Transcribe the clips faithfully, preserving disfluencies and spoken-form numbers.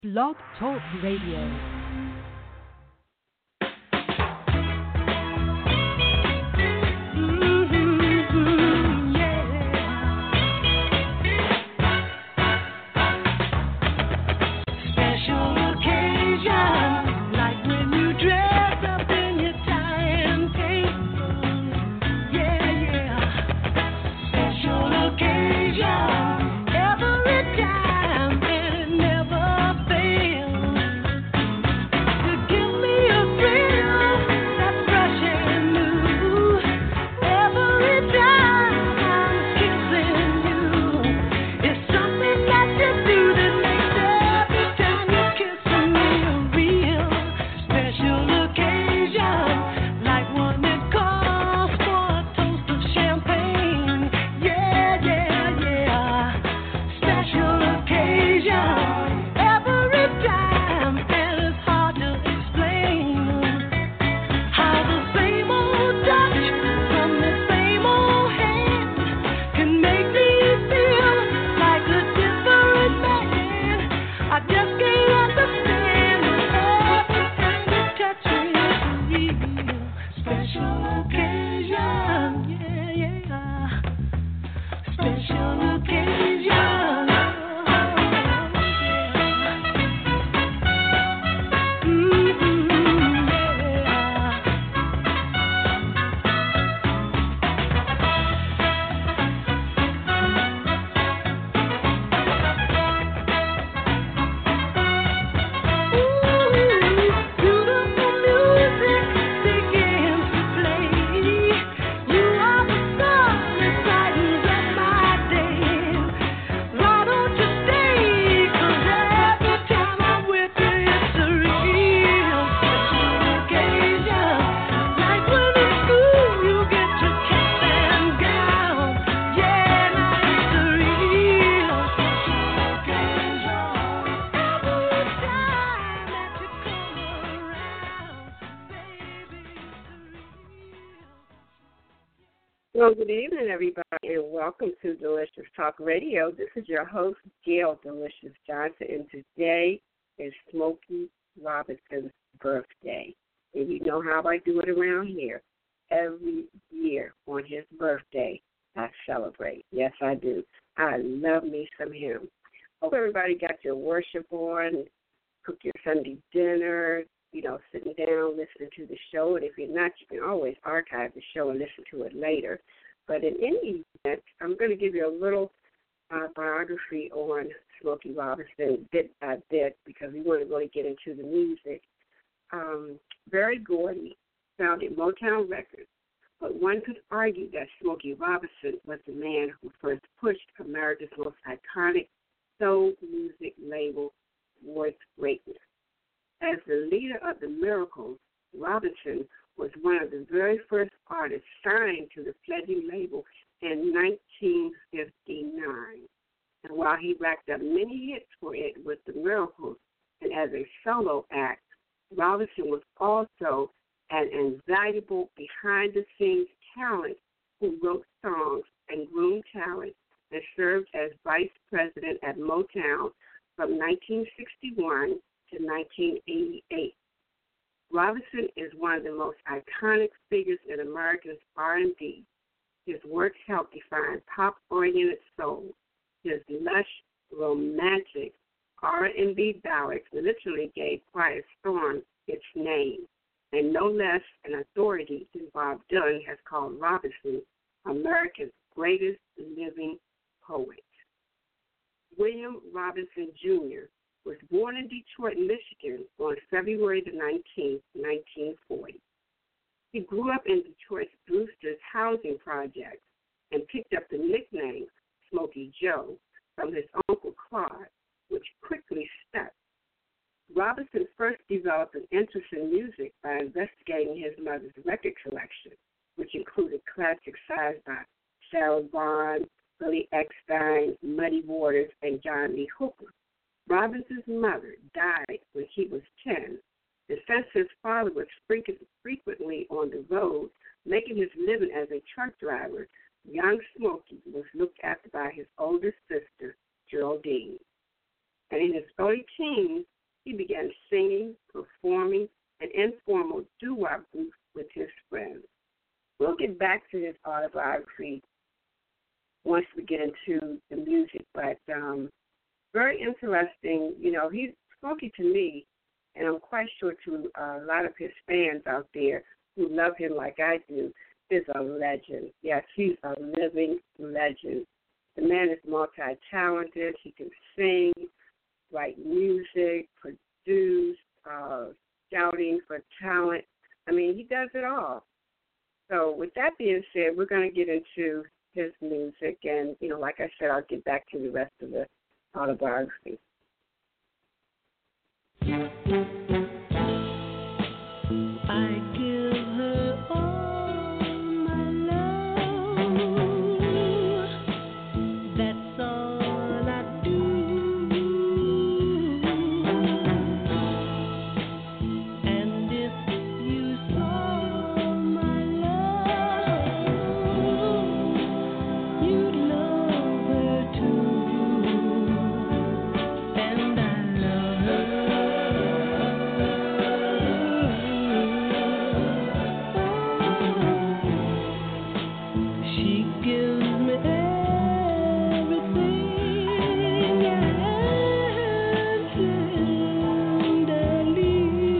Blog Talk Radio. Well, good evening, everybody, and welcome to Delicious Talk Radio. This is your host, Gail Delicious Johnson, and today is Smokey Robinson's birthday. And you know how I do it around here. Every year on his birthday, I celebrate. Yes, I do. I love me some him. Hope everybody got your worship on, cook your Sunday dinner, you know, sitting down, listening to the show. And if you're not, you can always archive the show and listen to it later. But in any event, I'm going to give you a little uh, biography on Smokey Robinson bit by bit because we want to really get into the music. Um, Berry Gordy founded Motown Records, but one could argue that Smokey Robinson was the man who first pushed America's most iconic soul music label towards greatness. As the leader of the Miracles, Robinson was one of the very first artists signed to the fledgling label in nineteen fifty-nine. And while he racked up many hits for it with the Miracles and as a solo act, Robinson was also an invaluable behind-the-scenes talent who wrote songs and groomed talent and served as vice president at Motown from nineteen sixty-one to nineteen eighty-eight. Robinson is one of the most iconic figures in America's R and B. His works helped define pop-oriented soul. His lush, romantic R and B ballads literally gave Quiet Storm its name, and no less an authority than Bob Dylan has called Robinson America's greatest living poet. William Robinson Junior was born in Detroit, Michigan on February the nineteenth, nineteen forty. He grew up in Detroit's Brewster's housing project and picked up the nickname Smokey Joe from his uncle Claude, which quickly stuck. Robinson first developed an interest in music by investigating his mother's record collection, which included classics sized by Sarah Vaughan, Billy Eckstine, Muddy Waters, and John Lee Hooker. Robinson's mother died when he was ten, and since his father was frequently on the road, making his living as a truck driver, young Smokey was looked after by his older sister, Geraldine. And in his early teens, he began singing, performing, an informal doo-wop group with his friends. We'll get back to his autobiography once we get into the music, but um, very interesting. You know, he's Smokey to me, and I'm quite sure to uh, a lot of his fans out there who love him like I do, is a legend. Yes, he's a living legend. The man is multi-talented. He can sing, write music, produce, uh, scouting for talent. I mean, he does it all. So with that being said, we're going to get into his music. And, you know, like I said, I'll get back to the rest of the autobiography. I give her all my love. That's all I do. And if you saw my love, you'd love her too. And I love her. She gives me everything and tenderly.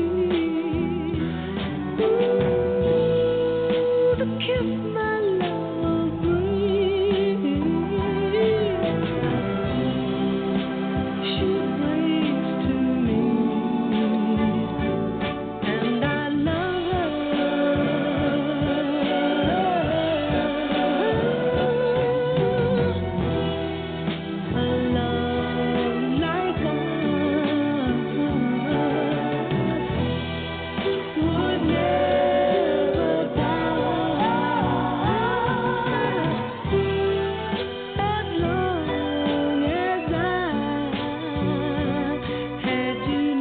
Ooh, the kiss my love brings, she brings to me, and I love her. A love like ours would never die, as long as I had you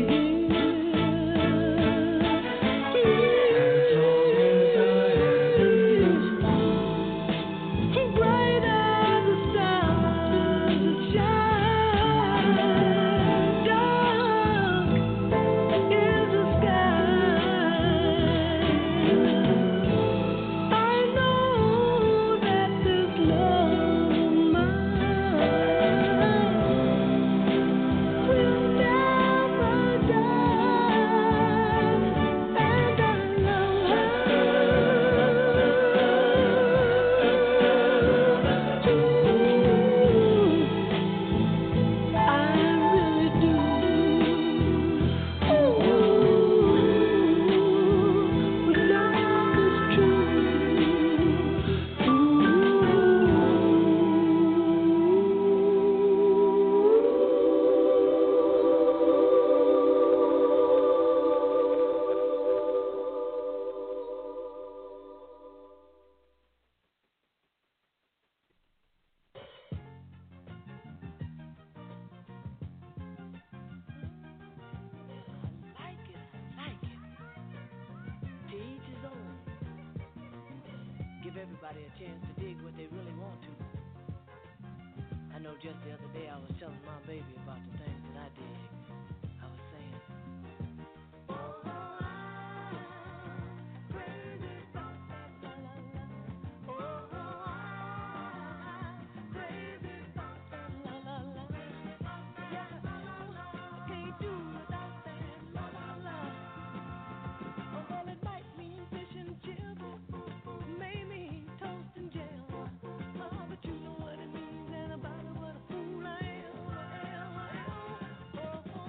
near. Bright as the stars that shine, dark is the sky. I know that this love of mine will never die, and I love her. I really do. Ooh, love is true. I like it, I like it. To each his own. Give everybody a chance to dig what they really want to. I know just the other day I was telling my baby about the things that I dig. I was saying, oh, I'm crazy about that la la la. Oh, I'm crazy about that la la la. Yeah, I can't do without that la la la. Oh, well, it might mean fish and chips, maybe toast and jam. Oh, but you know what it means, and about what a fool I am, I am, I am. Oh,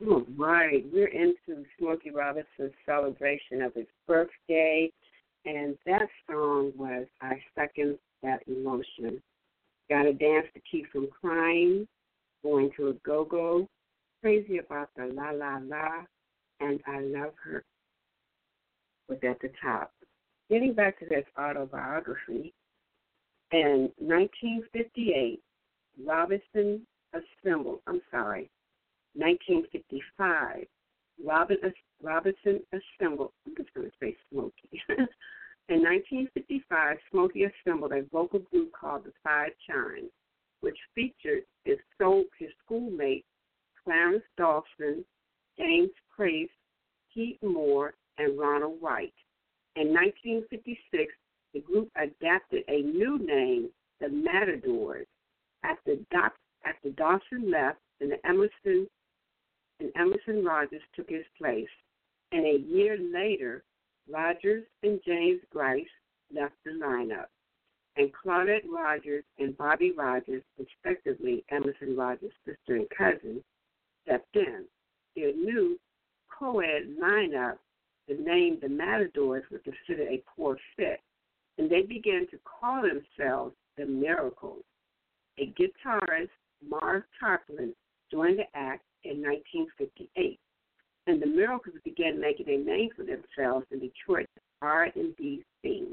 All right, we're into Smokey Robinson's celebration of his birthday, and that song was I Second That Emotion. Gotta dance to keep from crying, going to a go-go, crazy about the la la la, and I love her was at the top. Getting back to this autobiography, in nineteen fifty-eight, Robinson assembled, I'm sorry, nineteen fifty-five, Robin, Robinson assembled, I'm just going to say Smokey. In nineteen fifty-five, Smokey assembled a vocal group called the Five Chimes, which featured his, soul, his schoolmates Clarence Dawson, James Price, Keith Moore, and Ronald White. In nineteen fifty-six, the group adapted a new name, the Matadors, after, Doc, after Dawson left and the Emerson and Emerson Rogers took his place. And a year later, Rogers and James Grice left the lineup, and Claudette Rogers and Bobby Rogers, respectively Emerson Rogers' sister and cousin, stepped in. Their new co-ed lineup, the name the Matadors, was considered a poor fit, and they began to call themselves the Miracles. A guitarist, Marv Tarplin, joined the act in nineteen fifty-eight, and the Miracles began making a name for themselves in Detroit's R and B scene.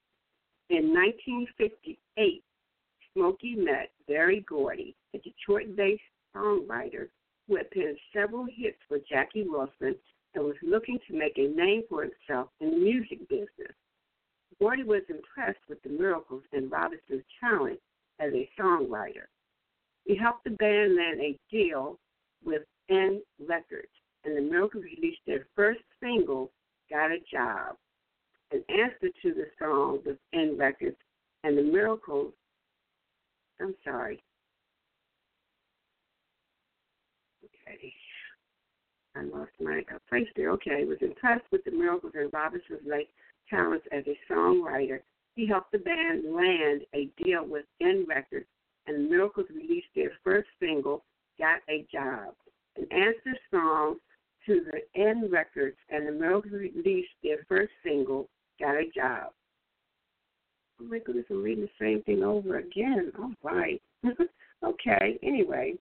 In nineteen fifty-eight, Smokey met Berry Gordy, a Detroit-based songwriter who had penned several hits for Jackie Wilson and was looking to make a name for himself in the music business. Gordy was impressed with the Miracles and Robinson's talent as a songwriter. He helped the band land a deal with N Records, and the Miracles released their first single, Got a Job, an answer to the song with N Records, and the Miracles, I'm sorry. Okay. I lost my place there. Okay, was impressed with the Miracles and Robinson's late talents as a songwriter. He helped the band land a deal with N Records, and the Miracles released their first single, Got a Job, an answer song to the N Records, and the Miracles released their first single, Got a Job. Oh my goodness, I'm reading the same thing over again. All right. Okay, anyway.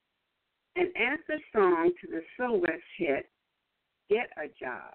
An answer song to the Silhouettes hit, Get a Job.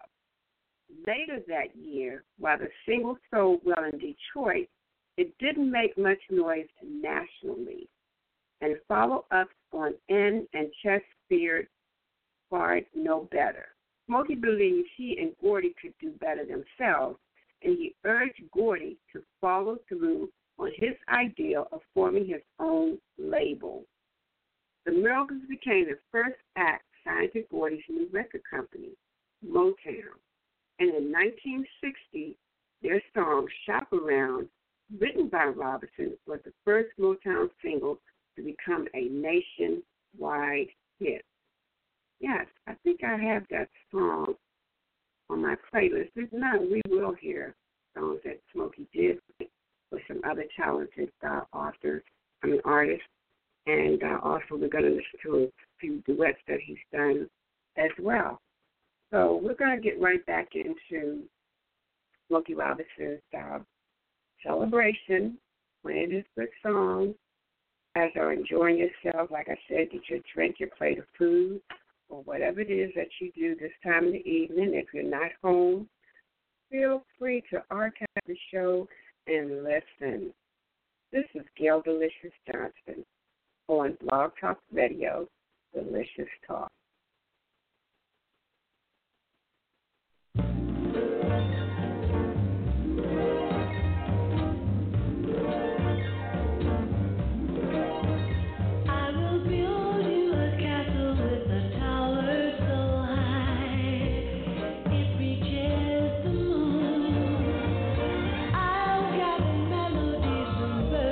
Later that year, while the single sold well in Detroit, it didn't make much noise nationally, and follow-ups on N and Chesterfield fared no better. Smokey believed he and Gordy could do better themselves, and he urged Gordy to follow through on his idea of forming his own label. The Miracles became the first act signed to Gordy's new record company, Motown. And in nineteen sixty, their song Shop Around, written by Robinson, was the first Motown single to become a nationwide hit. Yes, I think I have that song on my playlist. If not, we will hear songs that Smokey did with some other talented uh, authors, I mean artists. And uh, also we're going to listen to a few duets that he's done as well. So we're going to get right back into Smokey Robinson's uh, celebration, playing his good songs. As you're enjoying yourself, like I said, get your drink, your plate of food, or whatever it is that you do this time of the evening. If you're not home, feel free to archive the show and listen. This is Gail Delicious Johnson on Blog Talk Radio, Delicious Talk.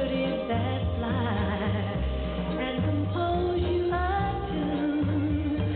Compose you a tune.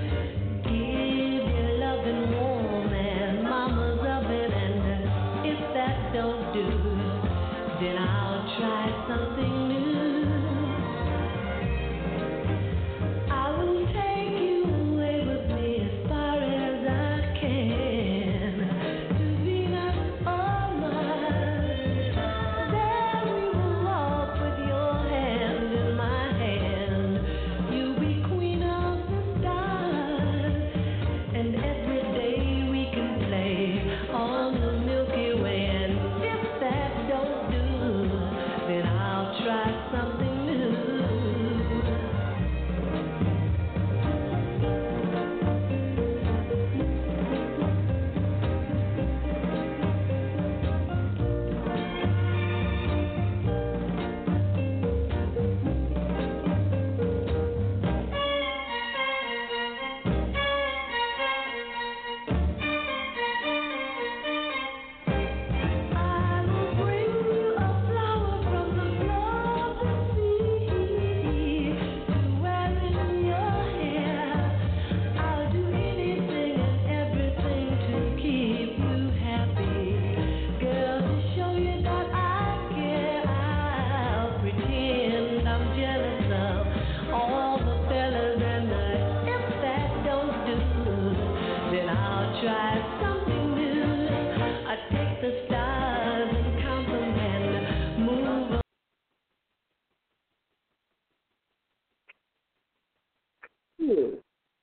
Hmm.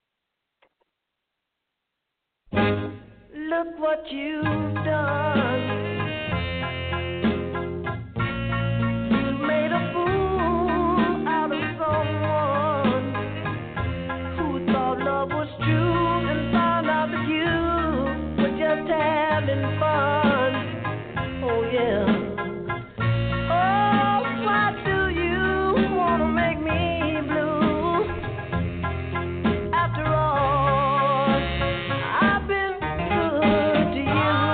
Look what you've done. You made a fool out of someone who thought love was true and found out that you were just having fun. Oh yeah. Oh, why do you wanna make me blue? After all, I've been good to you.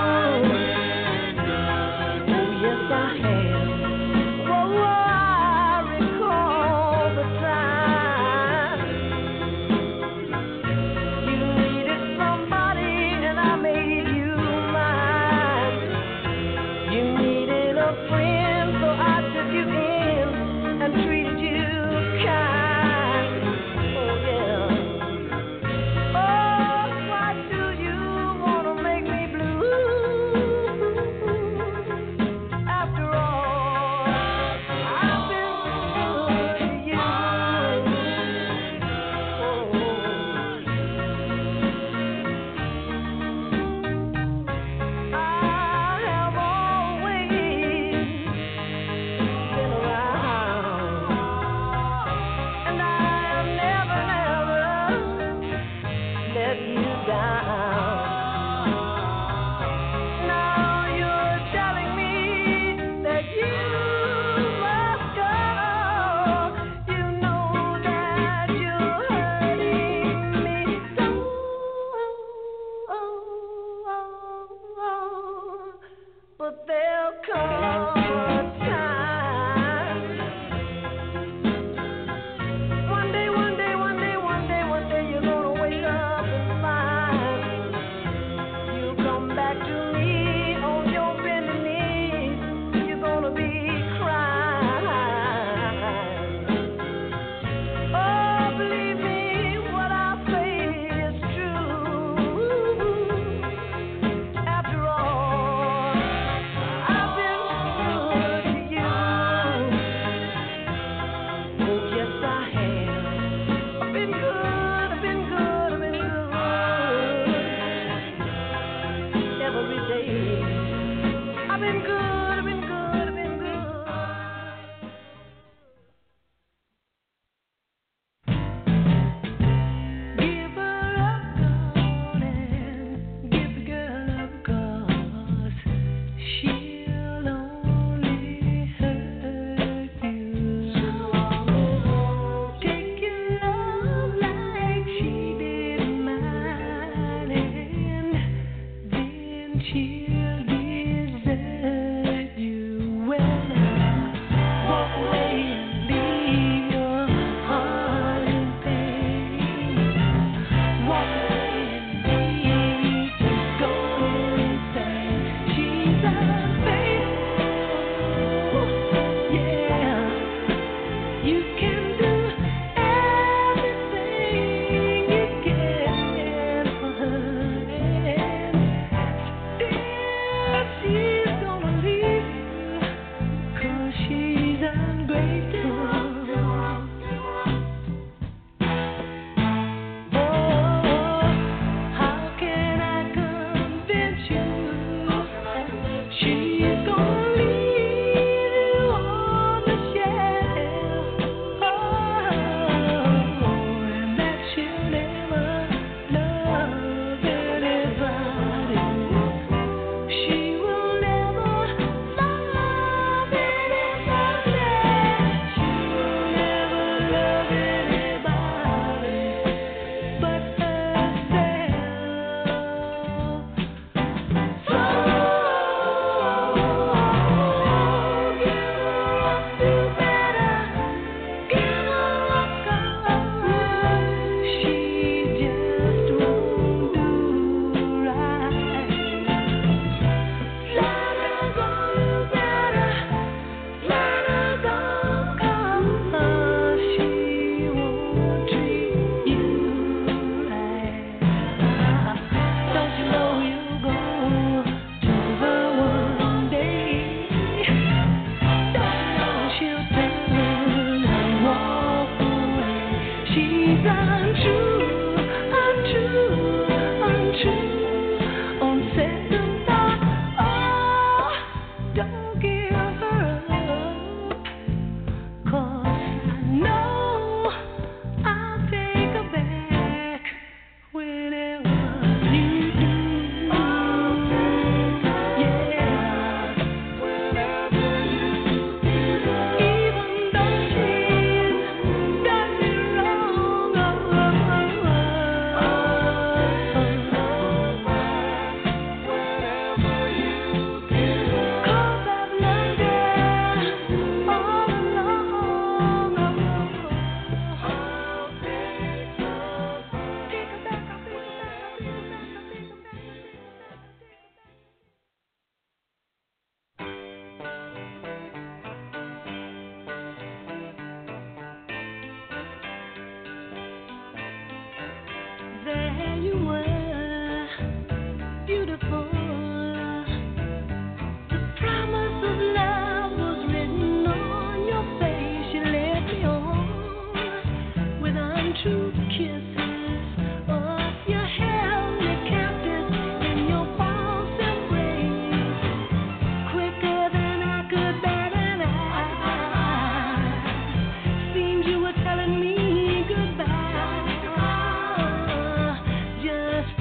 Telling me goodbye, just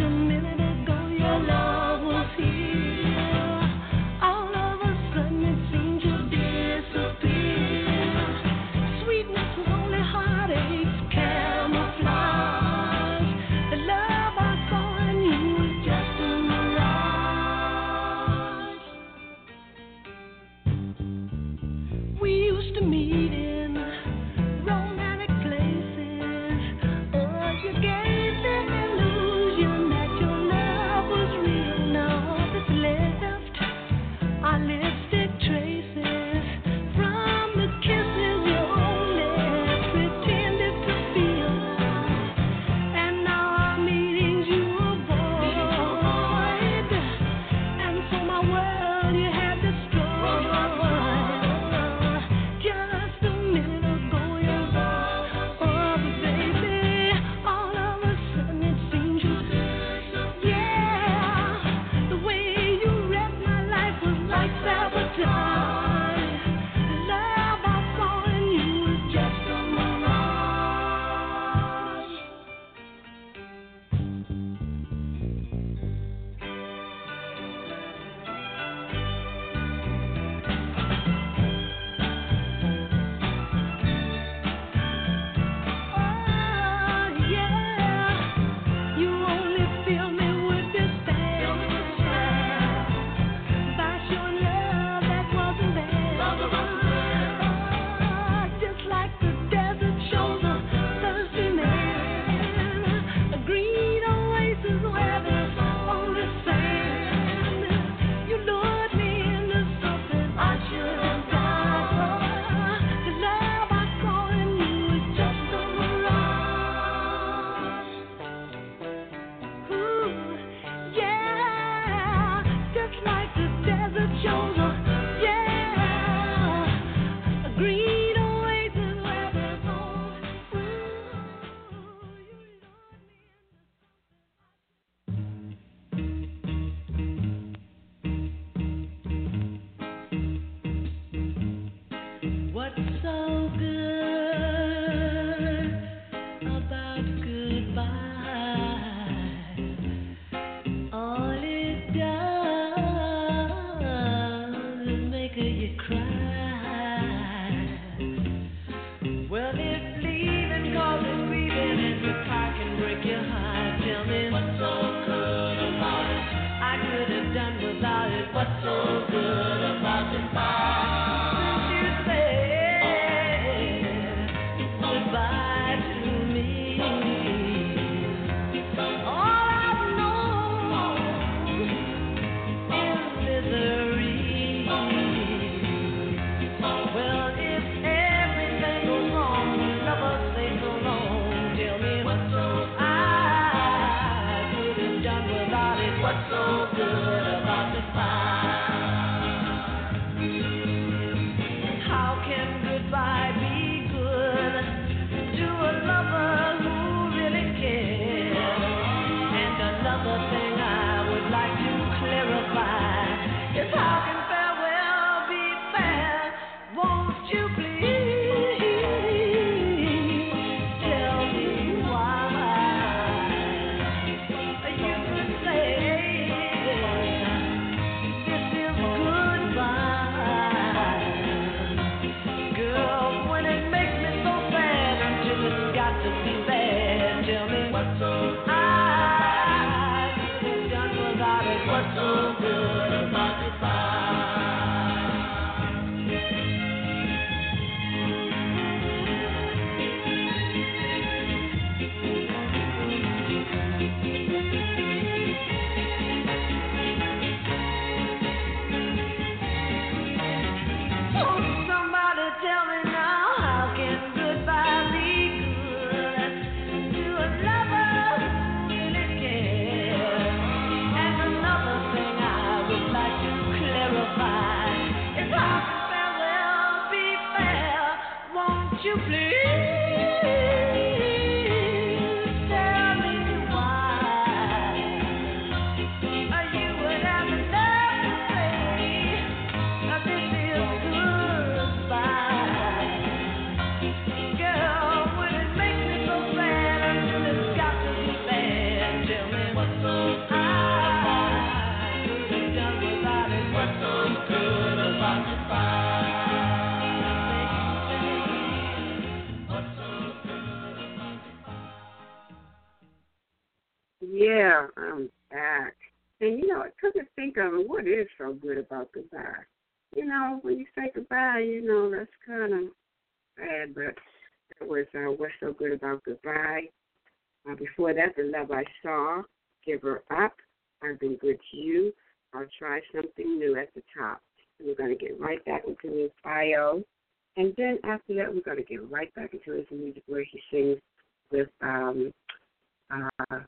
Yeah, I'm back. And you know, I couldn't think of it. What is so good about goodbye? You know, when you say goodbye, you know, that's kind of sad, but that was uh, what's so good about goodbye. Uh, before that, the love I saw, give her up. I've been good to you. I'll try something new at the top. And we're going to get right back into his bio. And then after that, we're going to get right back into his music where he sings with, um, uh,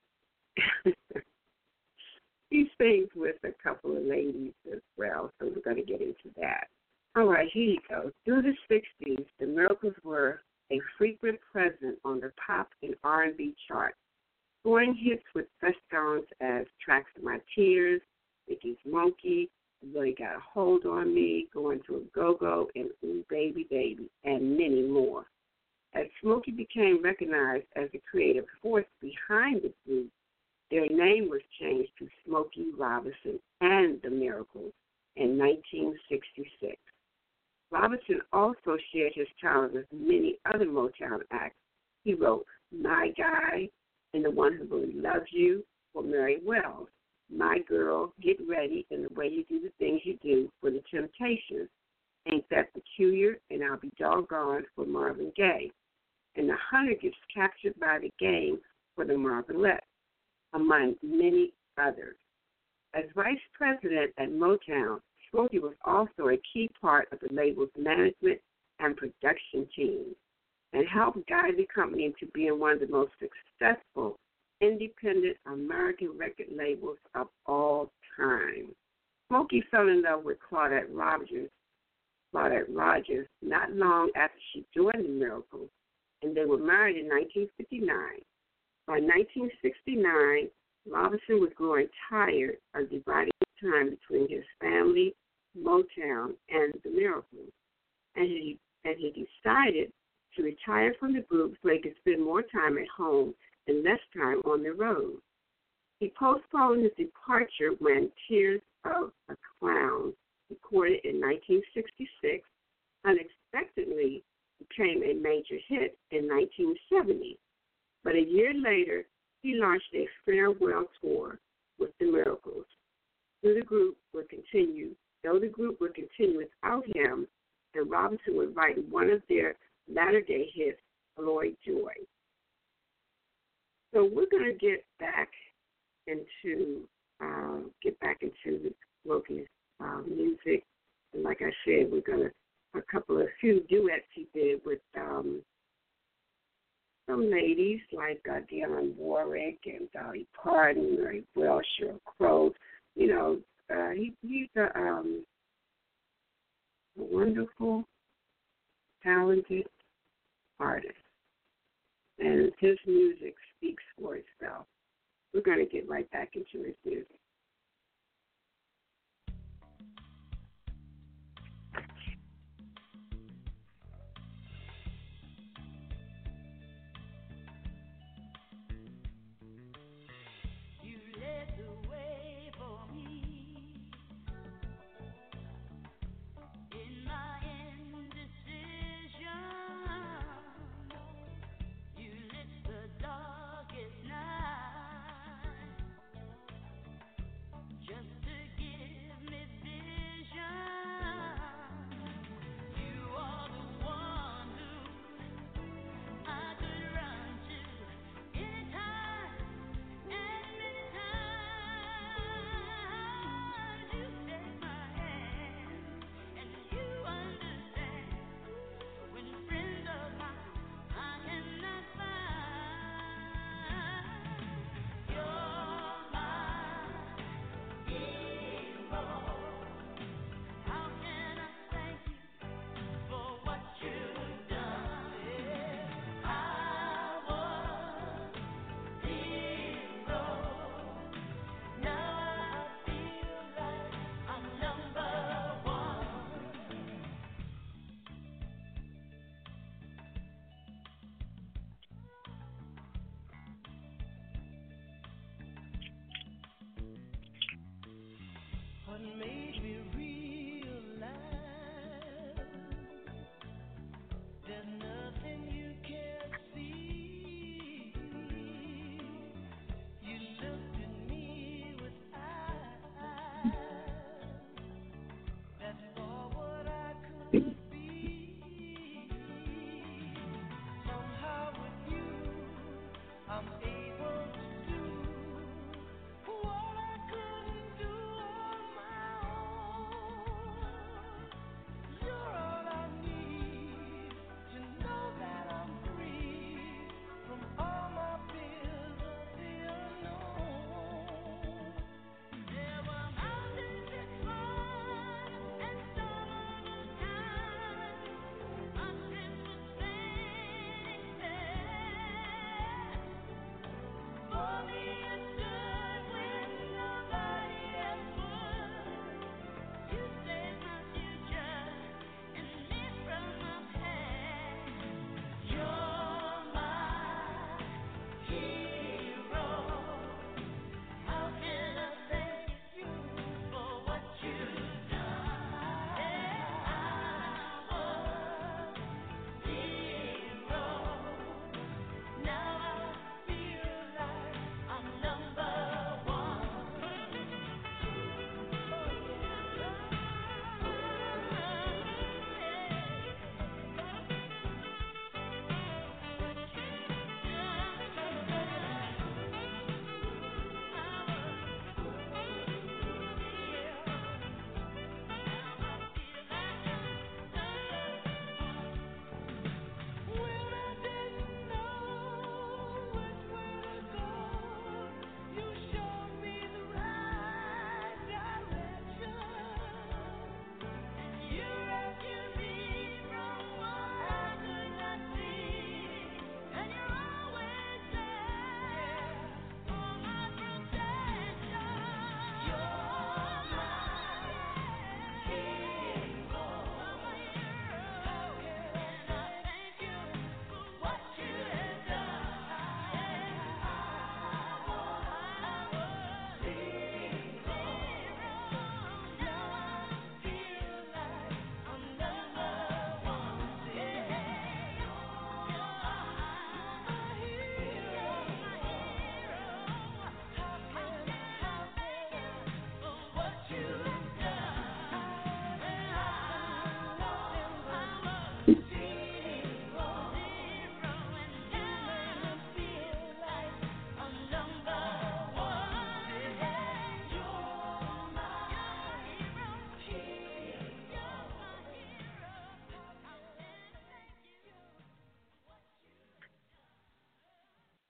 he sings with a couple of ladies as well. So we're going to get into that. All right, here you go. Through the sixties, the Miracles were a frequent presence on the pop and R and B charts, scoring hits with such songs as Tracks of My Tears, Mickey's Monkey, Really Got a Hold on Me, Going to a Go-Go, and Ooh Baby Baby, and many more. As Smokey became recognized as the creative force behind the group, their name was changed to Smokey Robinson and the Miracles in nineteen sixty-six. Robinson also shared his talent with many other Motown acts. He wrote My Guy and The One Who Really Loves You for Mary Wells, My Girl, Get Ready, and The Way You Do the Things You Do for The Temptations, Ain't That Peculiar, and I'll Be Doggone for Marvin Gaye, and The Hunter Gets Captured by the Game for the Marvelettes, among many others. As vice president at Motown, Smokey was also a key part of the label's management and production team and helped guide the company into being one of the most successful independent American record labels of all time. Smokey fell in love with Claudette Rogers, Claudette Rogers not long after she joined the Miracles, and they were married in nineteen fifty-nine. By nineteen sixty-nine, Robinson was growing tired of dividing time between his family, Motown, and the Miracles, and he and he decided to retire from the group so he could spend more time at home and less time on the road. He postponed his departure when Tears of a Clown, recorded in nineteen sixty-six, unexpectedly became a major hit in nineteen seventy. But a year later, he launched a farewell tour with the Miracles. Though the group would continue, though the group would continue without him, and Robinson would write one of their latter-day hits, Lloyd Joy. So we're going to get back into uh, get back into the Smokey's uh, music, and like I said, we're going to a couple of few duets he did with um, some ladies like uh, Dionne Warwick and Dolly Parton, Mary Welsh, Sheryl Crow. You know, uh, he, he's a, um, a wonderful, talented artist, and his music speaks for itself. We're going to get right back into his music. What made me realize there's nothing you can't see? You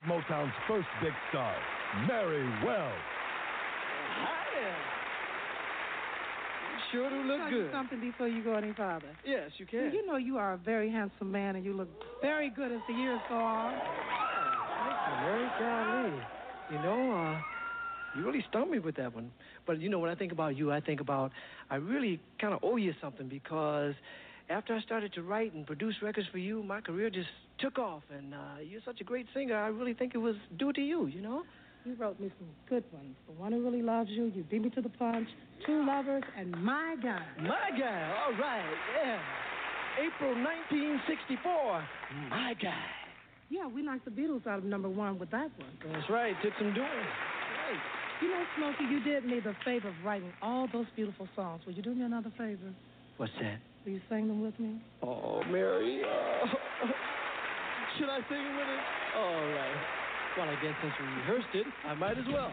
Motown's first big star, Mary Wells. Hi there. You sure do look Tell good. you something before you go any farther. Yes, you can. You know you are a very handsome man, and you look very good as the years go on. Thank you, Mary. Golly. You know, uh, you really stumped me with that one. But, you know, when I think about you, I think about I really kind of owe you something because after I started to write and produce records for you, my career just took off. And uh, you're such a great singer, I really think it was due to you, you know? You wrote me some good ones. The One Who Really Loves You, You Beat Me to the Punch, Two Lovers, and My Guy. My Guy, all right, yeah. April nineteen sixty-four, My Guy. Yeah, we knocked the Beatles out of number one with that one. That's right, took some doing. Right. You know, Smokey, you did me the favor of writing all those beautiful songs. Will you do me another favor? What's that? Will you sing them with me? Oh, Mary, uh, should I sing with it? All right. Well, I guess since we rehearsed it, I might as well.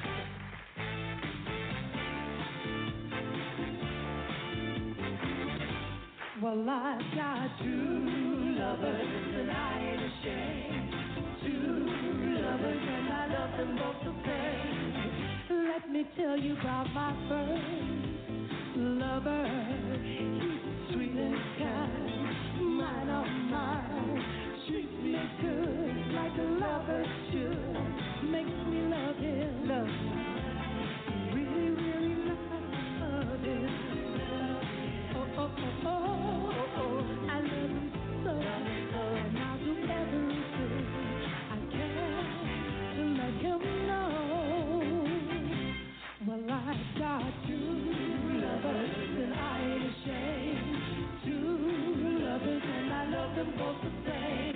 Well, I've got two lovers and I ain't ashamed. Two lovers and I love them both the same. Let me tell you about my first lover. He's sweet and kind, mine on mine. Treats me good like a lover should. Makes me love him. Love him. Really, really love him. Oh, oh, oh, oh, oh. I love him so. And I'll do everything I can to let him know. Well, I've got two lovers and I ain't ashamed. Two lovers and I love them both the same.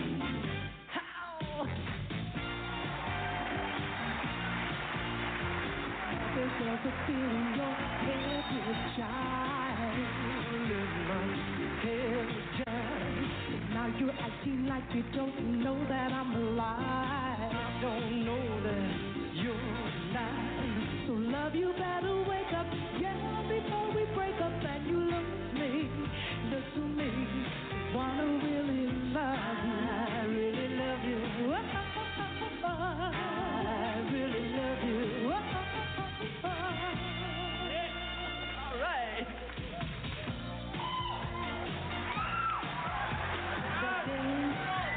There's just a feel in your head, dear child. In my head, child. Now you're acting like you don't know that I'm alive. I don't know that you're alive. So love, you better wake up, yeah, before we break up and you lose me. Look to me, wanna really love you. I really love you. I really love you. All right. The day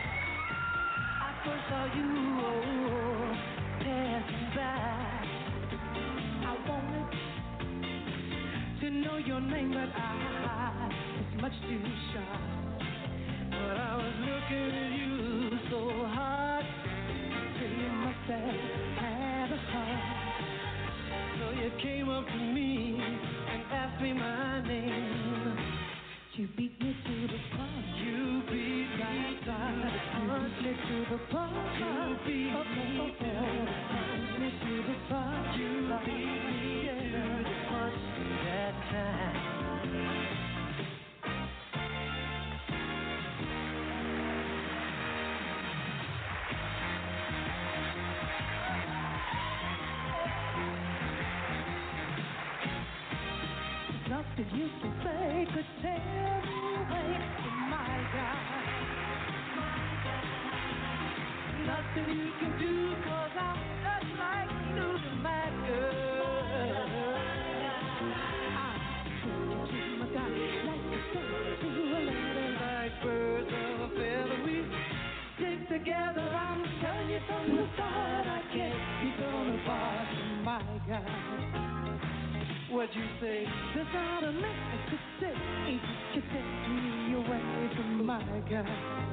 I first saw you oh, passing by, I wanted to know your name, but I was much too shy. But I was looking at you so hard, so you must have had a heart. So you came up to me and asked me my name. You beat me to the punch. You beat me to the punch. You beat me to the punch. You beat me to the punch. You beat me to the punch that time. Nothing you can say could tear me away from my guy. Nothing you can do, cause I'm just like losing my girl. I'm going to my guy, like the sun to a ladder, like birds of a feather. We stick together, I'm telling you from the start, I can't be torn apart from my guy. What'd you say? There's not a man I could say you could take me away from my guy.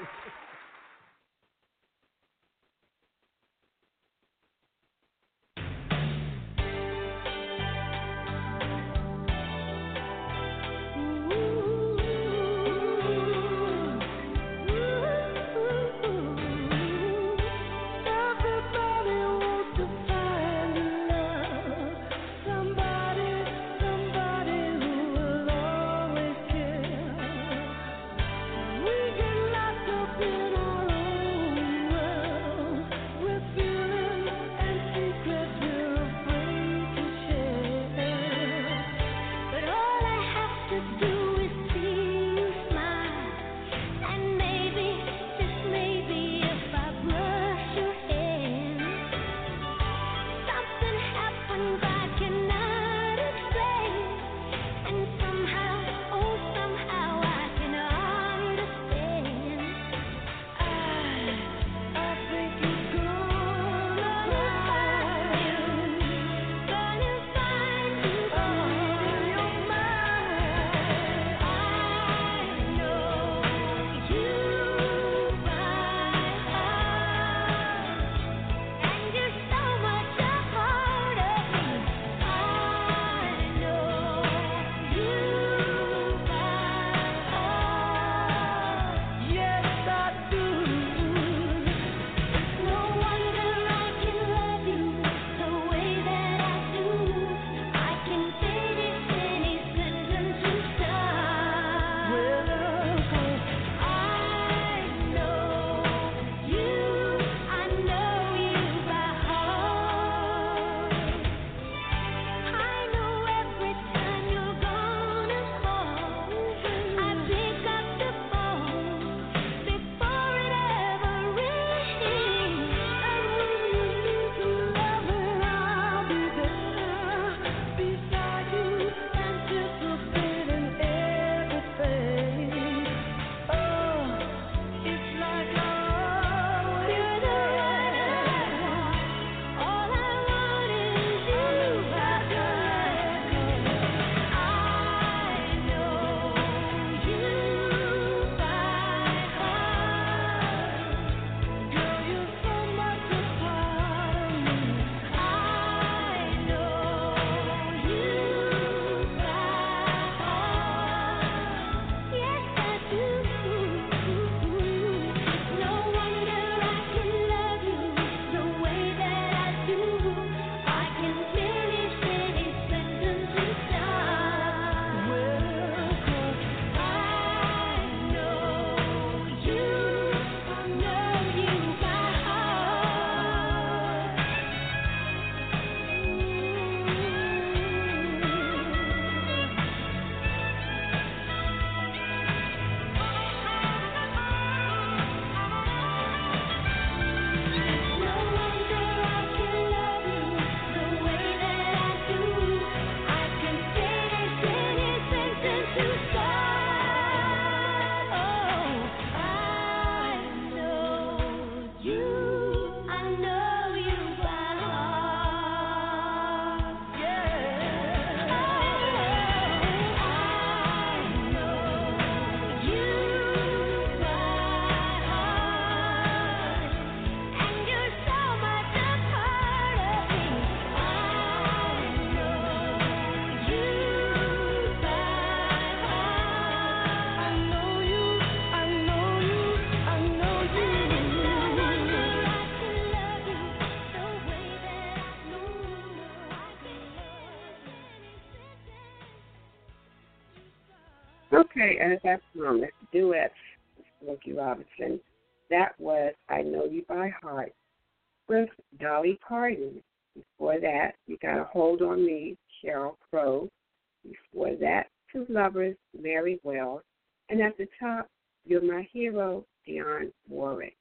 Okay, as I promised, duets, Smokey Robinson. That was I Know You by Heart with Dolly Parton. Before that, You Got a Hold on Me, Sheryl Crow. Before that, Two Lovers, Mary Wells. And at the top, You're My Hero, Dionne Warwick.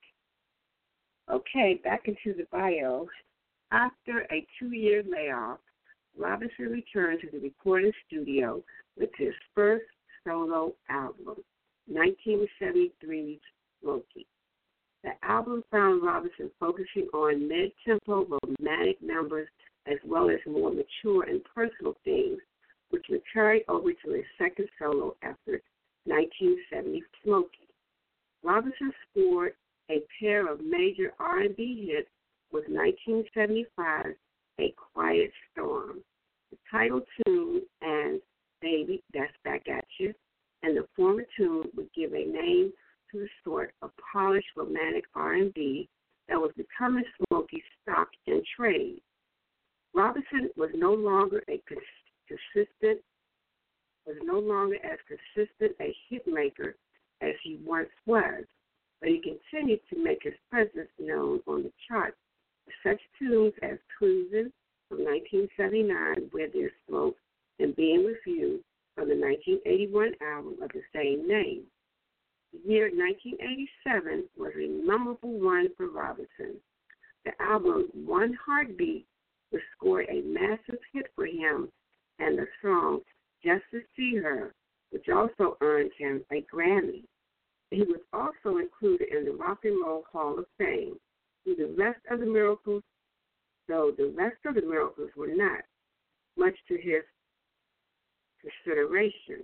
Okay, back into the bio. After a two-year layoff, Robinson returned to the recording studio with his first solo album, nineteen seventy-three's Smokey. The album found Robinson focusing on mid-tempo romantic numbers as well as more mature and personal themes, which would carry over to his second solo effort, nineteen seventy Smokey. Robinson scored a pair of major R and B hits with nineteen seventy-five's A Quiet Storm. The title tune and Baby, That's Back at You, and the former tune would give a name to the sort of polished romantic R and B that was becoming Smokey's stock in trade. Robinson was no longer a consistent, was no longer as consistent a hit maker as he once was, but he continued to make his presence known on the charts with such tunes as Cruisin' from nineteen seventy-nine, Where There's Smoke, and Being With You from the nineteen eighty-one album of the same name. The year nineteen eighty-seven was a memorable one for Robinson. The album One Heartbeat would score a massive hit for him, and the song Just to See Her, which also earned him a Grammy. He was also included in the Rock and Roll Hall of Fame. Through the rest of the miracles, though the rest of the miracles were not, much to his consideration.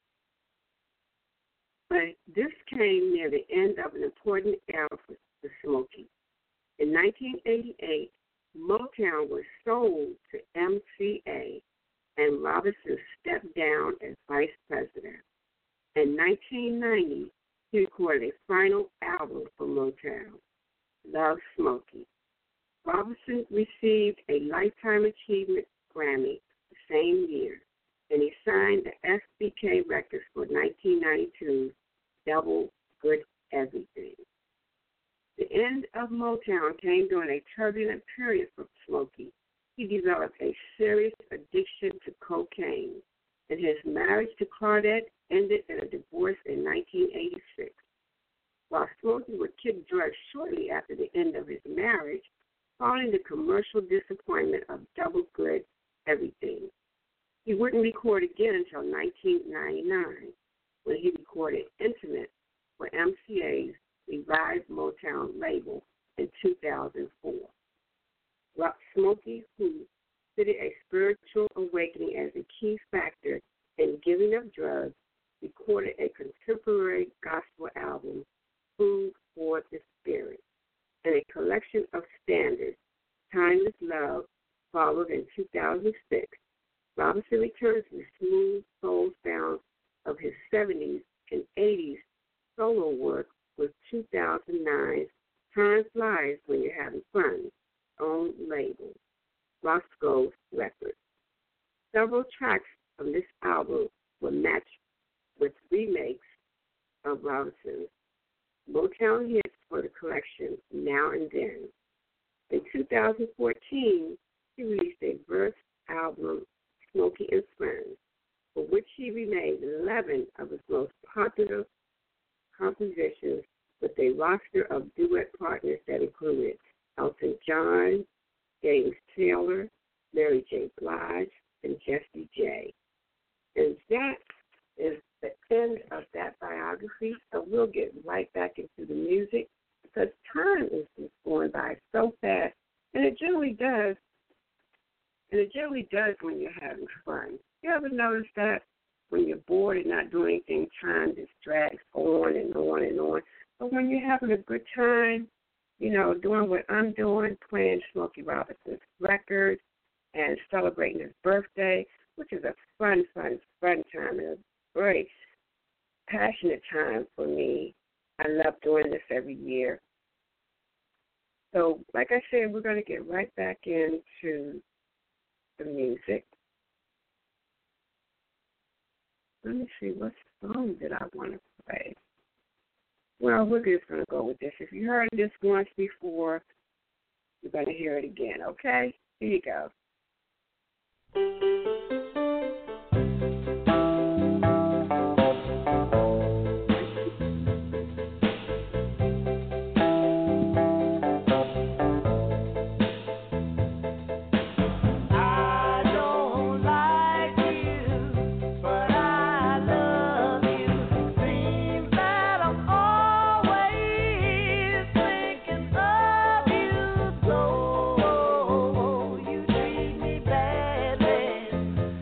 But this came near the end of an important era for, for Smokey. In nineteen eighty-eight, Motown was sold to M C A, and Robinson stepped down as vice president. In nineteen ninety, he recorded a final album for Motown, Love Smokey. Robinson received a Lifetime Achievement Grammy the same year, and he signed the S B K Records for nineteen ninety-two, Double Good Everything. The end of Motown came during a turbulent period for Smokey. He developed a serious addiction to cocaine, and his marriage to Claudette ended in a divorce in nineteen eighty-six. While Smokey would kick drugs shortly after the end of his marriage, following the commercial disappointment of Double Good Everything. He wouldn't record again until nineteen ninety-nine, when he recorded Intimate for M C A's revived Motown label in two thousand four. Rock Smokey, who considered a spiritual awakening as a key factor in giving up drugs, recorded a contemporary gospel album, Food for the Spirit, and a collection of standards, Timeless Love, followed in two thousand six. Robinson returned to the smooth soul sound of his seventies and eighties solo work with two thousand nine's Time Flies When You're Having Fun, own label, Roscoe Records. Several tracks from this album were matched with remakes of Robinson's Motown hits for the collection Now and Then. In two thousand fourteen, he released a verse album, Smokey and Friends, for which he remade eleven of his most popular compositions with a roster of duet partners that included Elton John, James Taylor, Mary J. Blige, and Jessie J. And that is the end of that biography, so we'll get right back into the music because time is just going by so fast, and it generally does, and it generally does when you're having fun. You ever notice that when you're bored and not doing anything, time just drags on and on and on? But when you're having a good time, you know, doing what I'm doing, playing Smokey Robinson's records and celebrating his birthday, which is a fun, fun, fun time and a very passionate time for me. I love doing this every year. So, like I said, we're going to get right back into the music. Let me see, what song did I want to play? Well, we're just going to go with this. If you heard this once before, you're going to hear it again, okay? Here you go. You treat me badly.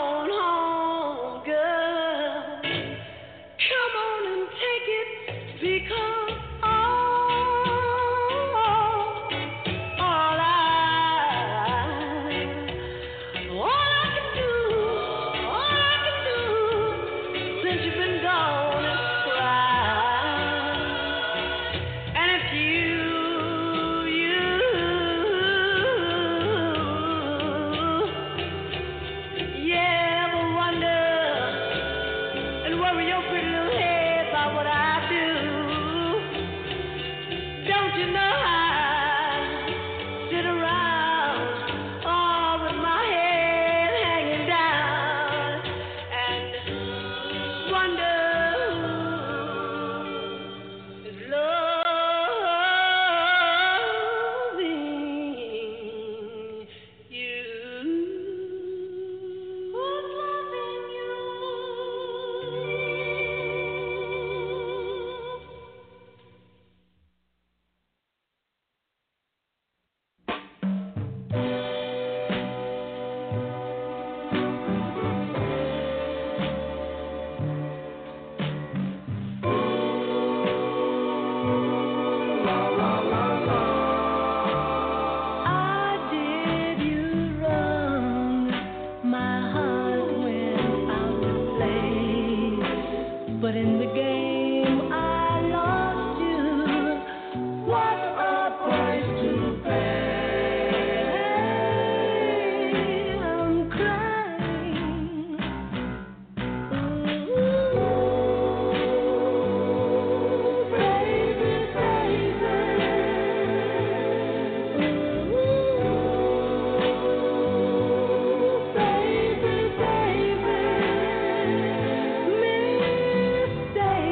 on home, girl. Come on and take it because all, all I, all I can do, all I can do since you've been gone is cry. And if you, you, yeah, ever wonder and worry your pretty little head about what I do, don't you know I sit around all with my head hanging down and wonder who is loving you. Who's loving you? I did you wrong. My heart went out to play, but in the game I lost you. What a price to pay! I'm crying. Ooh, baby, baby. Ooh, baby, baby. Mistake.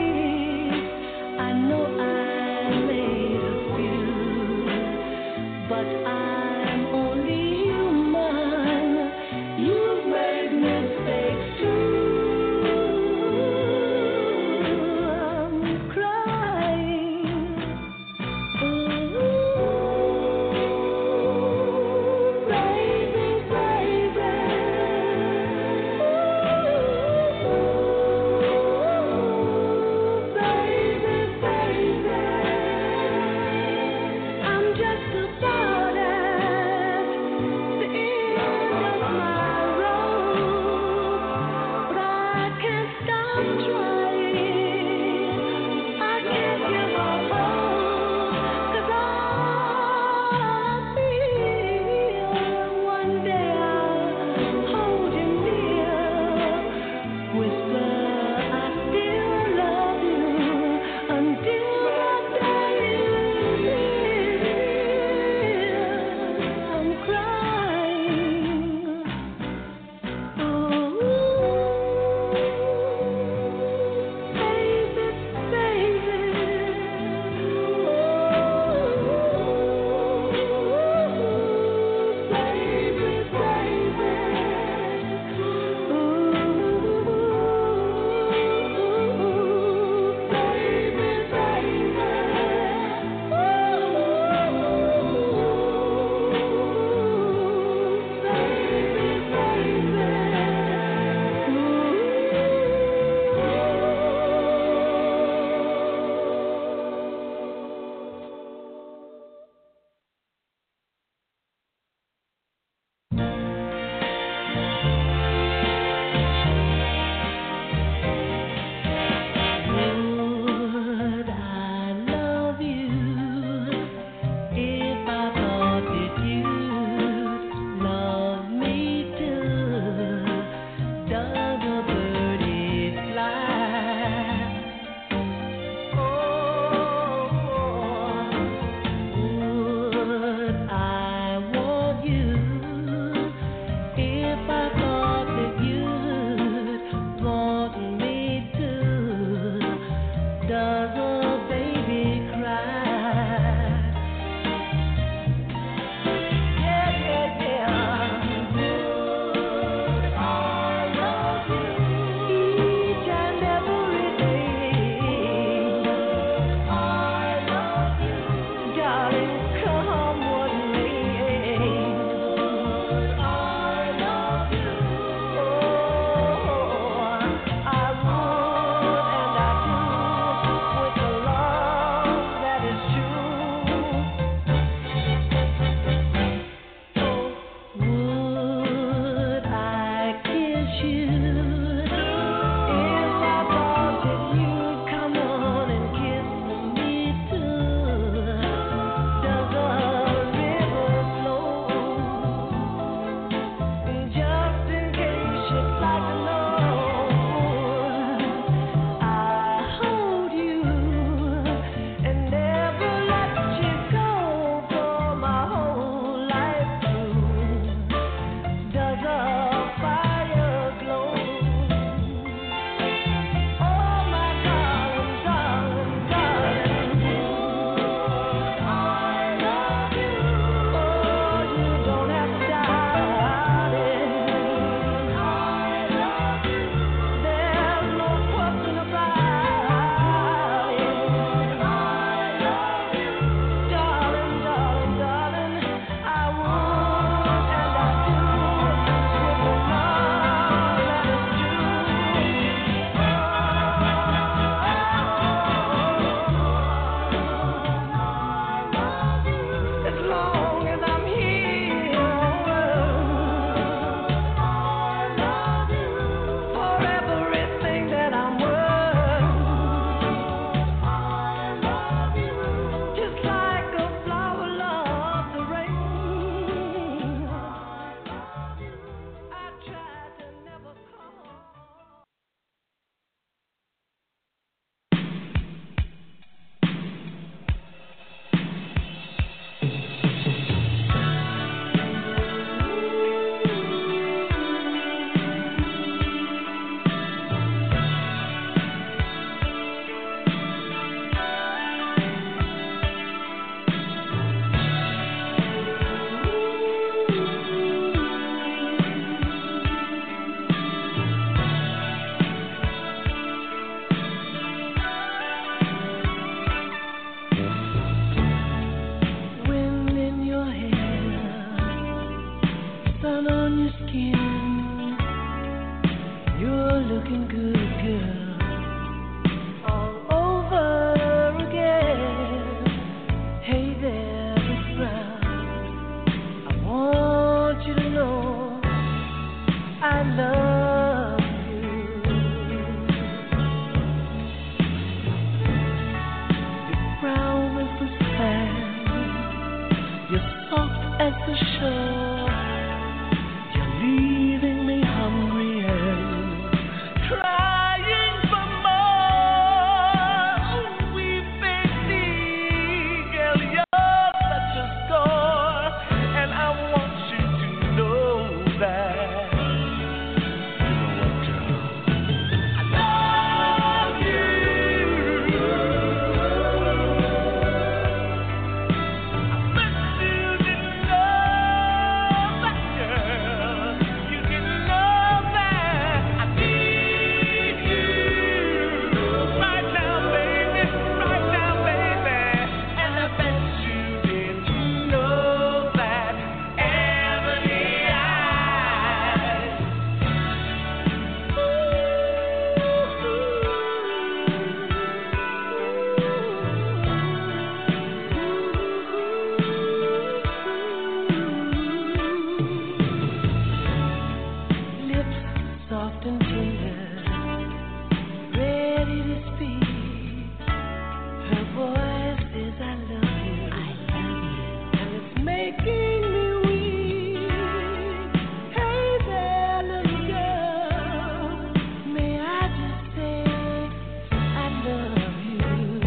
soft and tender, ready to speak. Her voice says, I love you, I love you, and it's making me weak. Hey there, little girl, may I just say I love you?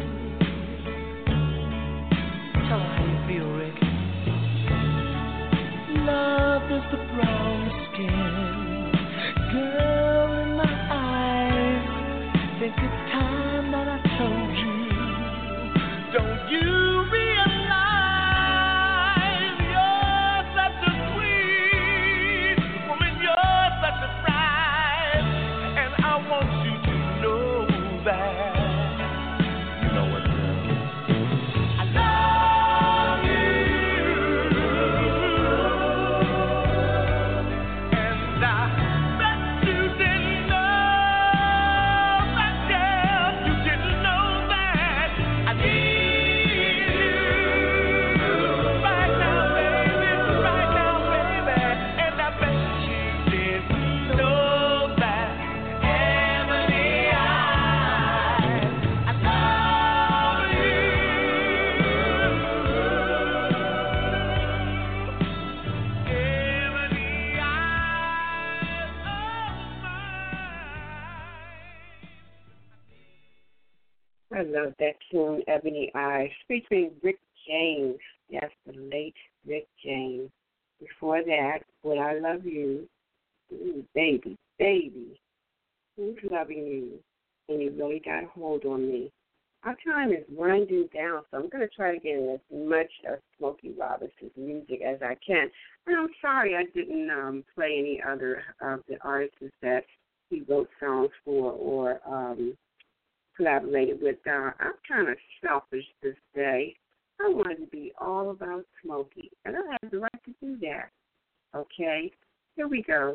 Tell her how you feel, Rick. Love is the brown skin, girl in my eyes. Think it's time that I told you. Don't you realize you're such a sweet woman, you're such a bride, and I want you to know that. You know what, girl? I love you, and I bet you didn't know that, girl. You didn't know that I need you right now, baby, right now, baby, and I bet you didn't know that, Ebony eyes. I love you, Ebony eyes of mine. I love that tune, Ebony Eyes, featuring Rick James. That's the late Rick James. Before that, Would I Love You? Ooh, baby, baby. Who's loving you? And you really got a hold on me. Our time is winding down, so I'm going to try to get in as much of Smokey Robinson's music as I can. And I'm sorry I didn't um, play any other of the artists that he wrote songs for or um, collaborated with. Uh, I'm kind of selfish this day. I wanted to be all about Smokey, and I have the right to do that. Okay, here we go.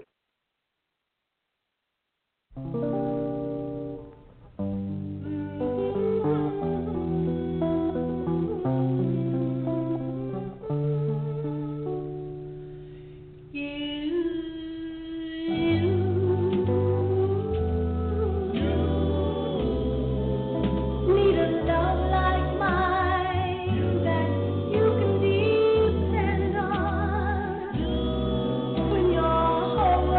Need a love like mine that you can depend on when your whole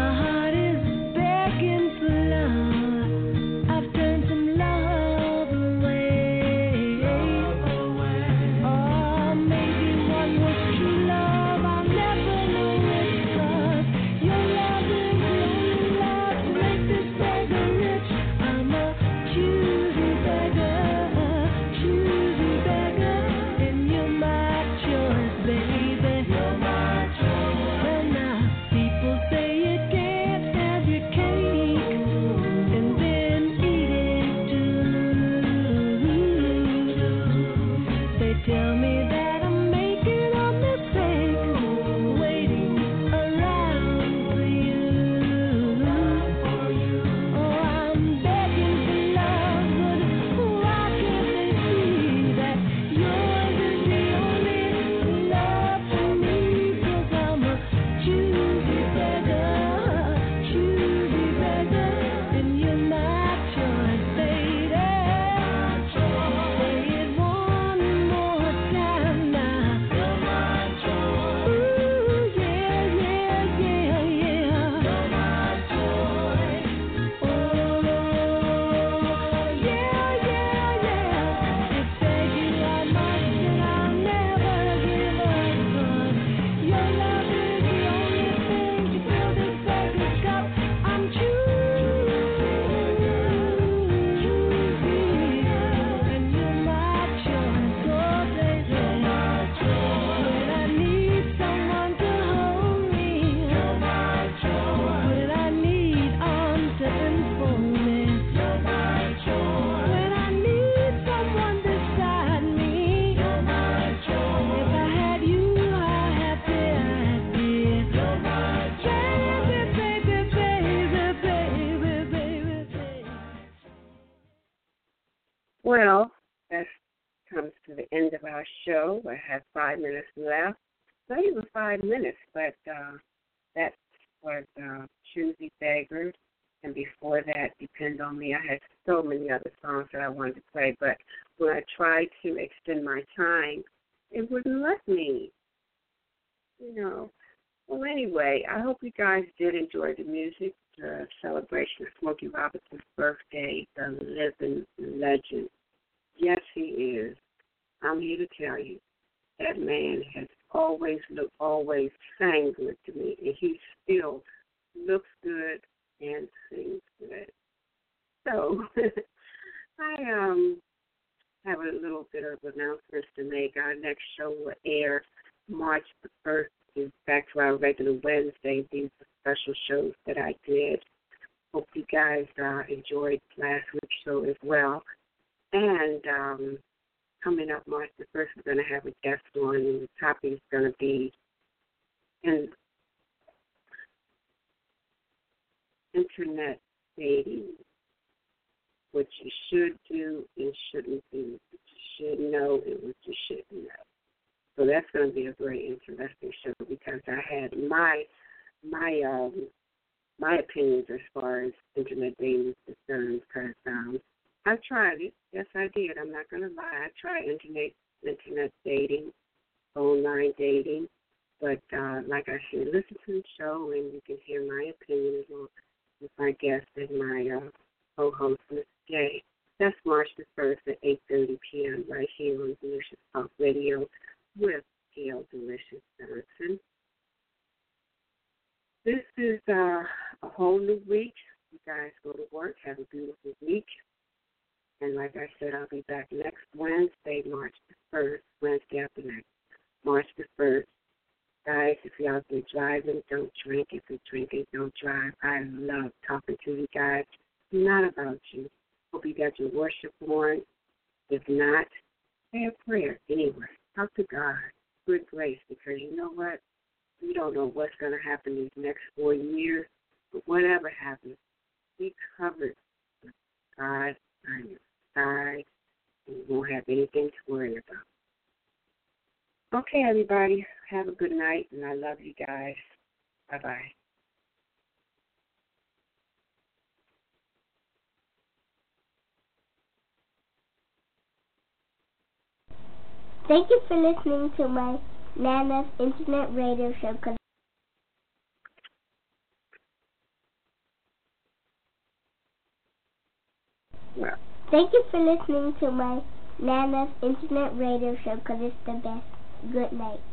Well, that comes to the end of our show. I have five minutes left. Not even five minutes, but uh, that was uh, Choosy Beggars. And before that, Depend on Me. I had so many other songs that I wanted to play, but when I tried to extend my time, it wouldn't let me. You know. Well, anyway, I hope you guys did enjoy the music, the celebration of Smokey Robinson's birthday, the living legend. Yes, he is. I'm here to tell you, that man has always looked, always sang good to me, and he still looks good and sings good. So, I um have a little bit of announcements to make. Our next show will air March the first. Is back to our regular Wednesday. These are special shows that I did. Hope you guys uh, enjoyed last week's show as well. And um, coming up March the first, we're going to have a guest on, and the topic is going to be in internet dating, what you should do and shouldn't do, what you should know and what you shouldn't know. So that's going to be a very interesting show because I had my my um, my opinions as far as internet dating is concerned. Because um, I tried it. Yes, I did. I'm not going to lie. I tried internet internet dating, online dating. But uh, like I said, listen to the show and you can hear my opinions on with my guest and my uh, co-host, Miss J. That's March the first at eight thirty p.m. right here on Delicious Talk Radio with Gail Delicious Johnson. This is uh, a whole new week. You guys go to work. Have a beautiful week. And like I said, I'll be back next Wednesday, March the first, Wednesday after next, March the first. Guys, if you're out there driving, don't drink. If you're drinking, don't drive. I love talking to you guys. Not about you. Hope you got your worship on. If not, say a prayer anyway. Talk to God with grace because you know what? You don't know what's going to happen these next four years. But whatever happens, be covered with God on your side and you won't have anything to worry about. Okay, everybody. Have a good night, and I love you guys. Bye-bye. Thank you for listening to my Nana's Internet Radio Show. Well, thank you for listening to my Nana's Internet Radio Show because it's the best. Good night.